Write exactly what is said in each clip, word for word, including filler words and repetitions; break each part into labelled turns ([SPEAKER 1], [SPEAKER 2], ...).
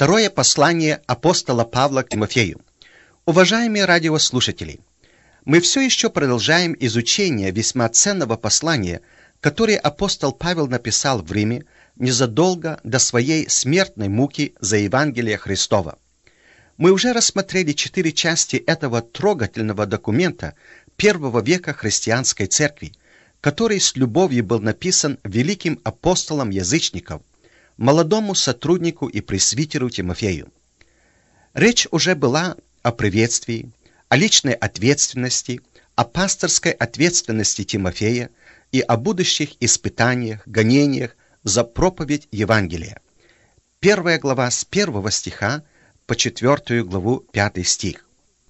[SPEAKER 1] Второе послание апостола Павла к Тимофею. Уважаемые радиослушатели, мы все еще продолжаем изучение весьма ценного послания, которое апостол Павел написал в Риме незадолго до своей смертной муки за Евангелие Христова. Мы уже рассмотрели четыре части этого трогательного документа первого века христианской церкви, который с любовью был написан великим апостолом язычников, молодому сотруднику и пресвитеру Тимофею. Речь уже была о приветствии, о личной ответственности, о пасторской ответственности Тимофея и о будущих испытаниях, гонениях за проповедь Евангелия. Первая глава с первого стиха по четвертую главу пятый стих.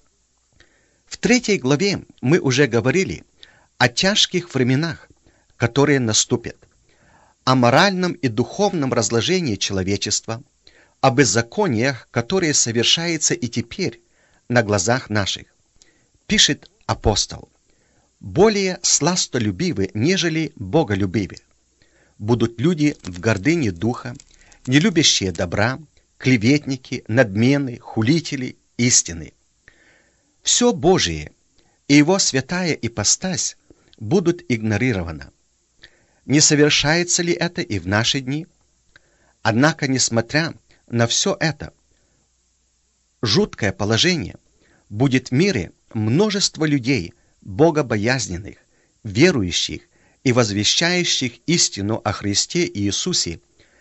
[SPEAKER 1] В третьей главе мы уже говорили о тяжких временах, которые наступят, о моральном и духовном разложении человечества, о беззакониях, которые совершаются и теперь на глазах наших. Пишет апостол: «Более сластолюбивы, нежели боголюбивы. Будут люди в гордыне духа, не любящие добра, клеветники, надмены, хулители истины. Все Божие и Его святая ипостась будут игнорированы. Не совершается ли это и в наши дни? Однако, несмотря на все это жуткое положение, будет в мире множество людей, богобоязненных, верующих и возвещающих истину о Христе Иисусе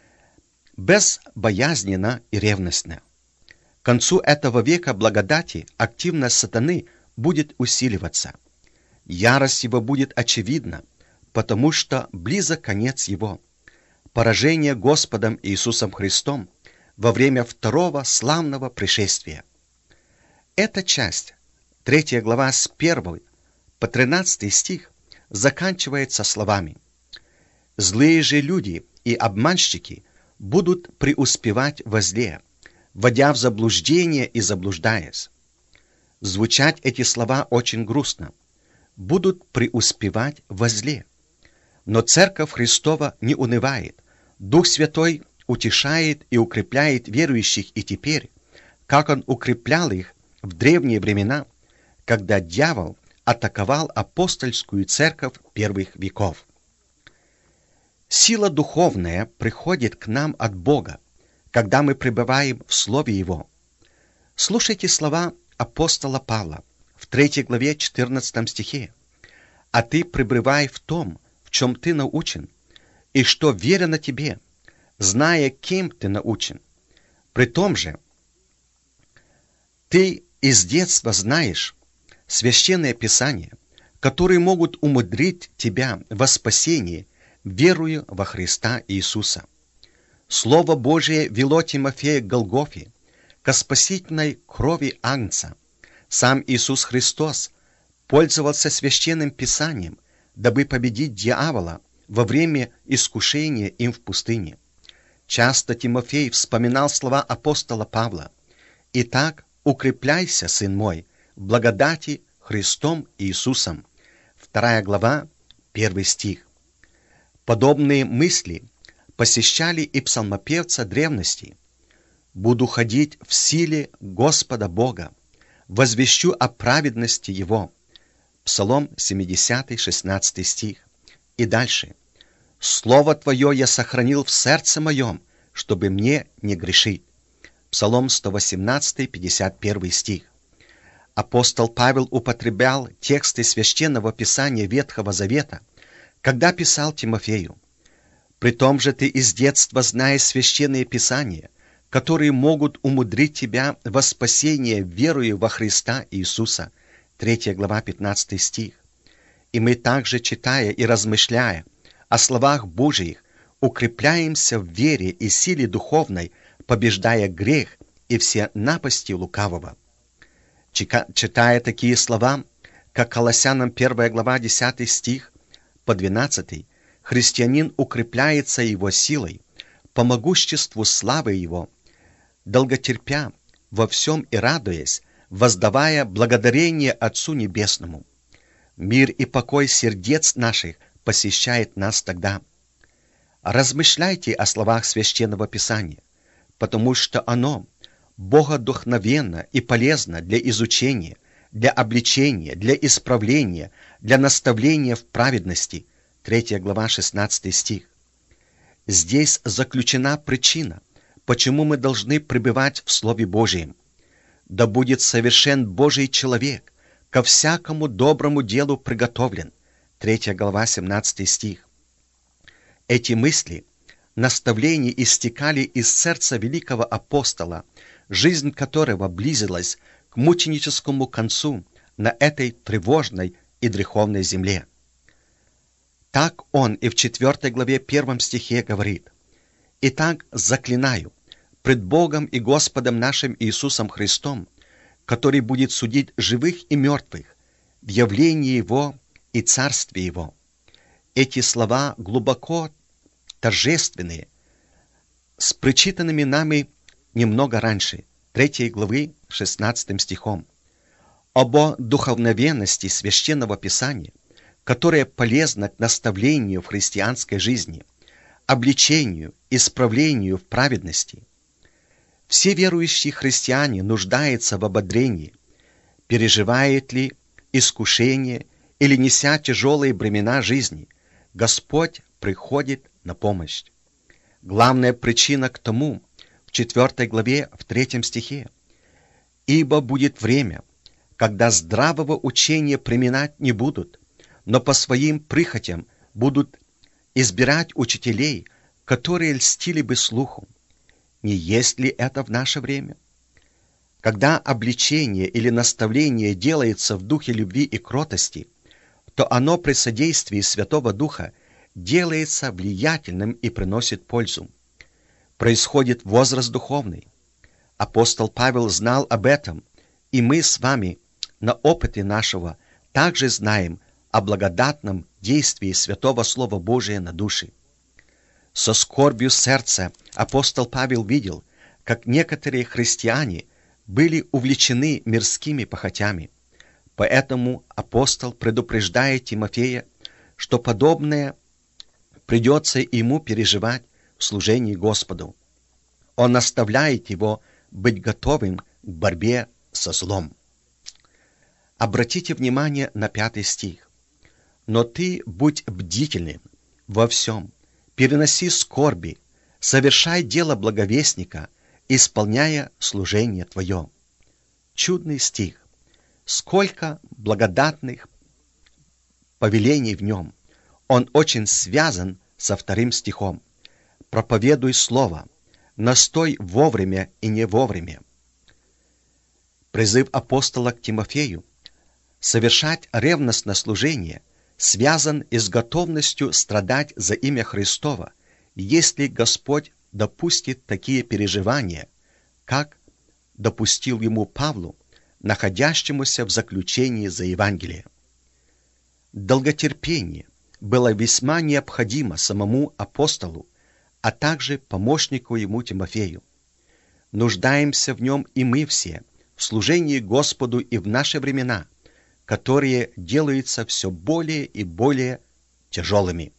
[SPEAKER 1] безбоязненно и ревностно. К концу этого века благодати активность сатаны будет усиливаться. Ярость его будет очевидна, потому что близок конец его, поражение Господом Иисусом Христом во время второго славного пришествия. Эта часть, третья глава с первого по тринадцатый стих, заканчивается словами: «Злые же люди и обманщики будут преуспевать во зле, вводя в заблуждение и заблуждаясь». Звучать эти слова очень грустно. Будут преуспевать во зле. Но Церковь Христова не унывает. Дух Святой утешает и укрепляет верующих и теперь, как Он укреплял их в древние времена, когда дьявол атаковал апостольскую церковь первых веков. Сила духовная приходит к нам от Бога, когда мы пребываем в Слове Его. Слушайте слова апостола Павла в третьей главе четырнадцатом стихе. «А ты пребывай в том, в чем ты научен, и что верено тебе, зная, кем ты научен. При том же ты из детства знаешь священное Писание, которые могут умудрить тебя во спасении, веруя во Христа Иисуса. Слово Божие вело Тимофея к Голгофе, ко спасительной крови Агнца. Сам Иисус Христос пользовался священным Писанием, дабы победить дьявола во время искушения им в пустыне. Часто Тимофей вспоминал слова апостола Павла: «Итак, укрепляйся, сын мой, в благодати Христом Иисусом». Вторая глава, первый стих. Подобные мысли посещали и псалмопевца древности. «Буду ходить в силе Господа Бога, возвещу о праведности Его». Псалом семидесятый, шестнадцатый стих. И дальше. «Слово Твое я сохранил в сердце моем, чтобы мне не грешить». Псалом сто восемнадцатый, пятьдесят первый стих. Апостол Павел употреблял тексты Священного Писания Ветхого Завета, когда писал Тимофею: «При том же ты из детства знаешь Священные Писания, которые могут умудрить тебя во спасение верою во Христа Иисуса». Третья глава, пятнадцатый стих. И мы также, читая и размышляя о словах Божиих, укрепляемся в вере и силе духовной, побеждая грех и все напасти лукавого. Читая такие слова, как Колоссянам первая глава, десятый стих по двенадцатый, христианин укрепляется его силой, по могуществу славы его, долготерпя во всем и радуясь, воздавая благодарение Отцу Небесному. Мир и покой сердец наших посещает нас тогда. Размышляйте о словах Священного Писания. потому что оно богодухновенно и полезно для изучения, для обличения, для исправления, для наставления в праведности. третья глава, шестнадцатый стих. Здесь заключена причина, почему мы должны пребывать в Слове Божьем. Да будет совершен Божий человек, ко всякому доброму делу приготовлен. третья глава, семнадцатый стих. Эти мысли, наставления истекали из сердца великого апостола, жизнь которого близилась к мученическому концу на этой тревожной и греховной земле. Так он и в четвёртой главе первом стихе говорит: «Итак, заклинаю пред Богом и Господом нашим Иисусом Христом, который будет судить живых и мертвых в явлении Его и Царстве Его». Эти слова глубоко торжественные, с прочитанными нами немного раньше, третьей главы, шестнадцатым стихом, об духовновенности Священного Писания, которое полезно к наставлению в христианской жизни, обличению, исправлению в праведности. Все верующие христиане нуждаются в ободрении, переживает ли искушение или неся тяжелые бремена жизни, Господь приходит на помощь. Главная причина к тому в четвёртой главе, в третьем стихе: «Ибо будет время, когда здравого учения применять не будут, но по своим прихотям будут избирать учителей, которые льстили бы слуху». Не есть ли это в наше время? Когда обличение или наставление делается в духе любви и кротости, то оно при содействии Святого Духа делается влиятельным и приносит пользу. Происходит возраст духовный. Апостол Павел знал об этом, и мы с вами на опыте нашего также знаем о благодатном действии Святого Слова Божия на души. Со скорбью сердца апостол Павел видел, как некоторые христиане были увлечены мирскими похотями. Поэтому апостол предупреждает Тимофея, что подобное придется ему переживать в служении Господу. Он наставляет его быть готовым к борьбе со злом. Обратите внимание на пятый стих. «Но ты будь бдительным во всем, переноси скорби, совершай дело благовестника, исполняя служение твое». Чудный стих. Сколько благодатных повелений в нем. Он очень связан со вторым стихом. «Проповедуй слово, настой вовремя и не вовремя». Призыв апостола к Тимофею совершать ревностное служение связан и с готовностью страдать за имя Христово, если Господь допустит такие переживания, как допустил ему Павлу, находящемуся в заключении за Евангелие. Долготерпение было весьма необходимо самому апостолу, а также помощнику ему Тимофею. Нуждаемся в нем и мы все, в служении Господу и в наши времена, которые делаются все более и более тяжелыми.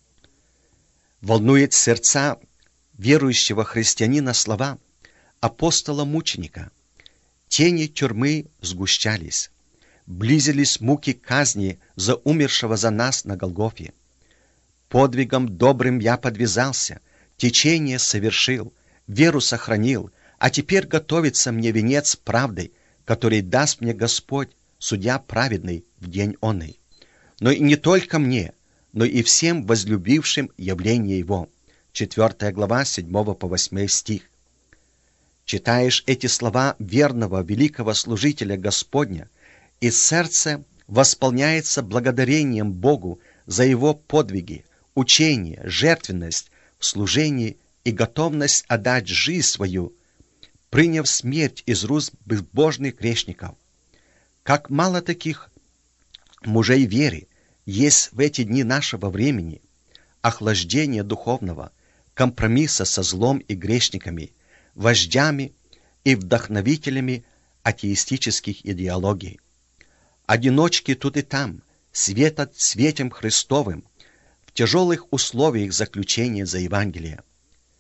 [SPEAKER 1] Волнует сердца верующего христианина слова апостола-мученика. Тени тюрьмы сгущались, близились муки казни за умершего за нас на Голгофе. Подвигом добрым я подвязался, течение совершил, веру сохранил, а теперь готовится мне венец правды, который даст мне Господь, судья праведный, в день оный. Но и не только мне, но и всем возлюбившим явление Его. четвёртая глава, седьмого по восьмой стих. Читаешь эти слова верного великого служителя Господня, и сердце восполняется благодарением Богу за Его подвиги, учение, жертвенность в служении и готовность отдать жизнь свою, приняв смерть из рук безбожных грешников. Как мало таких мужей веры есть в эти дни нашего времени, охлаждения духовного, компромисса со злом и грешниками, вождями и вдохновителями атеистических идеологий. Одиночки тут и там светят светом Христовым в тяжелых условиях заключения за Евангелие.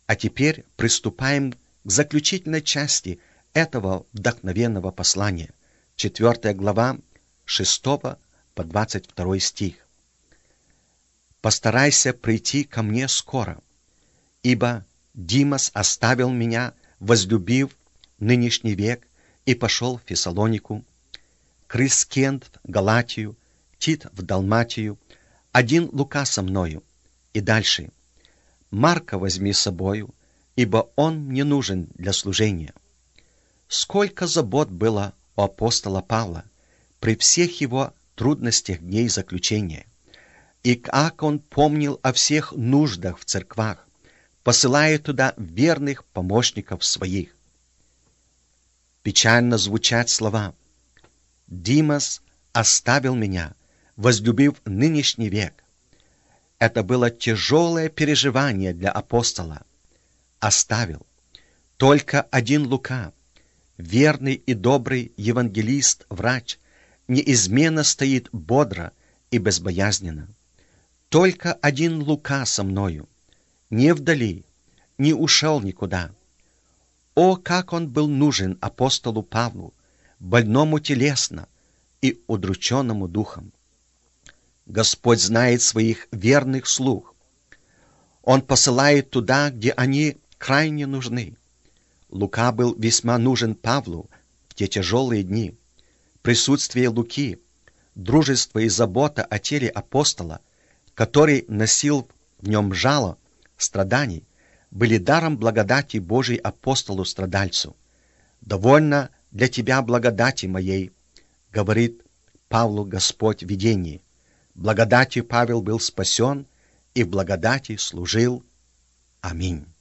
[SPEAKER 1] А теперь приступаем к заключительной части этого вдохновенного послания. Четвертая глава, шестого по двадцать второй стих. «Постарайся прийти ко мне скоро, ибо Димас оставил меня, возлюбив нынешний век, и пошел в Фессалонику, Крискент в Галатию, Тит в Далматию, один Лука со мною». И дальше. «Марка возьми с собою, ибо он мне нужен для служения». Сколько забот было у апостола Павла при всех его трудностях дней заключения, и как он помнил о всех нуждах в церквах, посылая туда верных помощников своих. Печально звучат слова: «Димас оставил меня, возлюбив нынешний век». Это было тяжелое переживание для апостола. Оставил. Только один Лука, верный и добрый евангелист, врач, неизменно стоит бодро и безбоязненно. Только один Лука со мною, не вдали, не ушел никуда. О, как он был нужен апостолу Павлу, больному телесно и удрученному духом! Господь знает своих верных слуг. Он посылает туда, где они крайне нужны. Лука был весьма нужен Павлу в те тяжелые дни. Присутствие Луки, дружество и забота о теле апостола, который носил в нем жало страданий, были даром благодати Божией апостолу-страдальцу. «Довольно для тебя благодати моей», — говорит Павлу Господь в видении. Благодатью Павел был спасен и в благодати служил. Аминь.